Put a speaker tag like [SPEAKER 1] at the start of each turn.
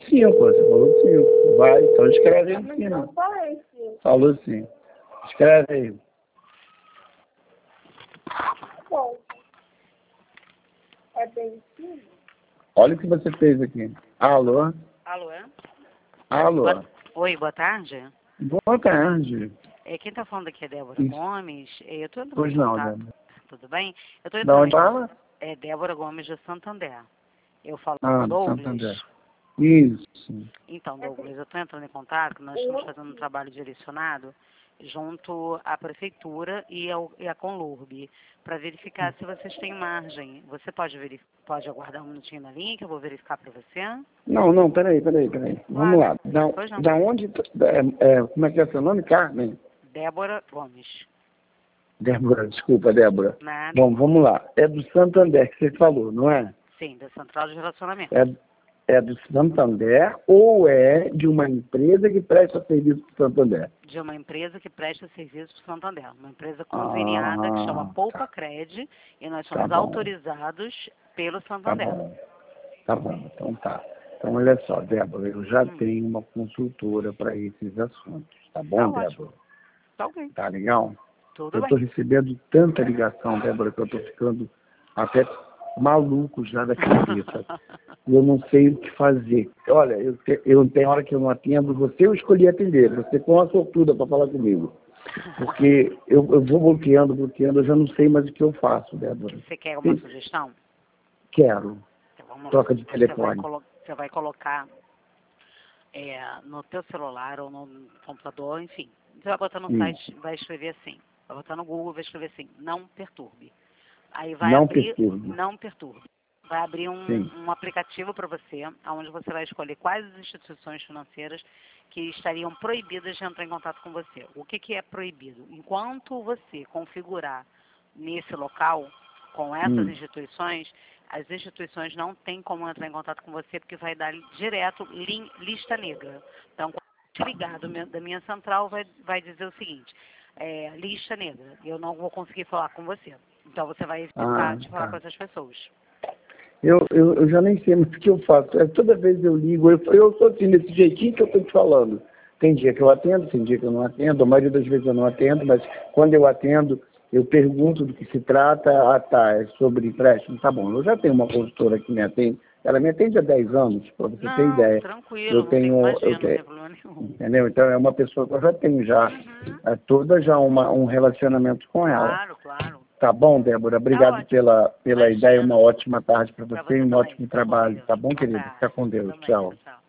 [SPEAKER 1] 5, você falou 5. Vai, então escreve aí em cima.
[SPEAKER 2] Não falei 5.
[SPEAKER 1] Falou sim. Escreve aí.
[SPEAKER 2] Bom, é bem sim.
[SPEAKER 1] Olha o que você fez aqui. Alô?
[SPEAKER 3] Alô, é?
[SPEAKER 1] Alô?
[SPEAKER 3] Oi, boa tarde.
[SPEAKER 1] Boa tarde.
[SPEAKER 3] Quem está falando aqui é Débora
[SPEAKER 1] Isso.
[SPEAKER 3] Gomes. Eu estou entrando
[SPEAKER 1] Pois
[SPEAKER 3] em
[SPEAKER 1] não,
[SPEAKER 3] contato.
[SPEAKER 1] Débora.
[SPEAKER 3] Tudo bem? Eu estou
[SPEAKER 1] Da
[SPEAKER 3] entrando
[SPEAKER 1] onde fala?
[SPEAKER 3] É Débora Gomes de Santander. Eu falo com
[SPEAKER 1] Ah,
[SPEAKER 3] o
[SPEAKER 1] do
[SPEAKER 3] Douglas.
[SPEAKER 1] Santander. Isso.
[SPEAKER 3] Então, Douglas, eu estou entrando em contato, nós estamos fazendo um trabalho direcionado junto à Prefeitura e a Conlurb, para verificar se vocês têm margem. Você pode aguardar um minutinho na linha que eu vou verificar para você?
[SPEAKER 1] Não, peraí. Vamos lá.
[SPEAKER 3] Pois não.
[SPEAKER 1] Da onde... como é que é seu nome? Carmen?
[SPEAKER 3] Débora Gomes.
[SPEAKER 1] Débora, desculpa, Débora.
[SPEAKER 3] Nada.
[SPEAKER 1] Bom, vamos lá. É do Santander que você falou, não é?
[SPEAKER 3] Sim, da Central de Relacionamento.
[SPEAKER 1] É do Santander ou é de uma empresa que presta serviço para o Santander?
[SPEAKER 3] De uma empresa que presta serviço para o Santander. Uma empresa conveniada que chama Poupa Cred e nós somos
[SPEAKER 1] bom.
[SPEAKER 3] autorizados pelo Santander.
[SPEAKER 1] Tá bom, então tá. Então, olha só, Débora, eu já tenho uma consultora para esses assuntos, tá bom,
[SPEAKER 3] Tá
[SPEAKER 1] Débora?
[SPEAKER 3] ótimo. Tá ok.
[SPEAKER 1] Tá legal?
[SPEAKER 3] Tudo
[SPEAKER 1] Eu
[SPEAKER 3] bem.
[SPEAKER 1] estou recebendo tanta ligação, Débora, que eu estou ficando até maluco já da cabeça. E eu não sei o que fazer. Olha, eu tem hora que eu não atendo, eu escolhi atender, você com a sortuda para falar comigo. Porque eu vou bloqueando, eu já não sei mais o que eu faço, Débora.
[SPEAKER 3] Você quer uma sugestão?
[SPEAKER 1] Quero.
[SPEAKER 3] Então, vamos lá.
[SPEAKER 1] Troca de telefone.
[SPEAKER 3] Você vai colocar no teu celular ou no computador, enfim. Você vai botar no site, vai escrever assim. Vai botar no Google, vai escrever assim, não perturbe. Aí vai abrir, não perturbe. Vai abrir um aplicativo para você, onde você vai escolher quais as instituições financeiras que estariam proibidas de entrar em contato com você. O que é proibido? Enquanto você configurar nesse local, com essas instituições, as instituições não têm como entrar em contato com você, porque vai dar direto lista negra. Então, quando te ligar da minha central, vai dizer o seguinte, lista negra, eu não vou conseguir falar com você. Então, você vai evitar de falar com essas pessoas.
[SPEAKER 1] Eu já nem sei mais o que eu faço. Toda vez eu ligo, eu sou assim, desse jeitinho que eu estou te falando. Tem dia que eu atendo, tem dia que eu não atendo. A maioria das vezes eu não atendo, mas quando eu atendo, eu pergunto do que se trata. É sobre empréstimo. Tá bom, eu já tenho uma consultora que me atende. Ela me atende há 10 anos, para você ter ideia.
[SPEAKER 3] Tranquilo, não tem problema nenhum.
[SPEAKER 1] Entendeu? Então é uma pessoa que eu já tenho toda um relacionamento com ela.
[SPEAKER 3] Claro.
[SPEAKER 1] Tá bom, Débora? Obrigado pela ideia. Uma ótima tarde para você e um ótimo trabalho. Tá bom, querida? Fica com Deus. Tchau.